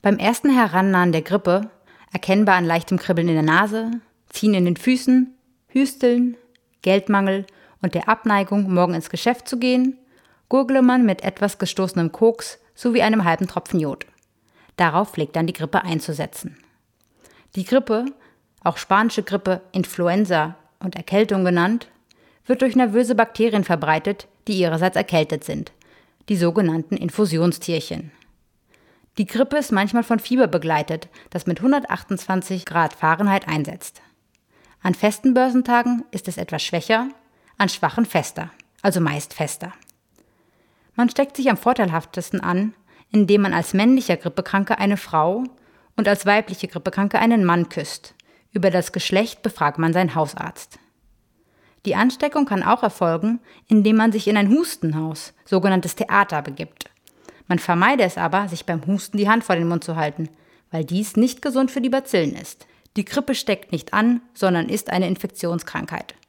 Beim ersten Herannahen der Grippe, erkennbar an leichtem Kribbeln in der Nase, Ziehen in den Füßen, Hüsteln, Geldmangel und der Abneigung, morgen ins Geschäft zu gehen, gurgle man mit etwas gestoßenem Koks sowie einem halben Tropfen Jod. Darauf pflegt dann die Grippe einzusetzen. Die Grippe, auch spanische Grippe, Influenza und Erkältung genannt, wird durch nervöse Bakterien verbreitet, die ihrerseits erkältet sind, die sogenannten Infusionstierchen. Die Grippe ist manchmal von Fieber begleitet, das mit 128 Grad Fahrenheit einsetzt. An festen Börsentagen ist es etwas schwächer, an schwachen fester, also meist fester. Man steckt sich am vorteilhaftesten an, indem man als männlicher Grippekranke eine Frau und als weibliche Grippekranke einen Mann küsst. Über das Geschlecht befragt man seinen Hausarzt. Die Ansteckung kann auch erfolgen, indem man sich in ein Hustenhaus, sogenanntes Theater, begibt. Man vermeide es aber, sich beim Husten die Hand vor den Mund zu halten, weil dies nicht gesund für die Bazillen ist. Die Grippe steckt nicht an, sondern ist eine Infektionskrankheit.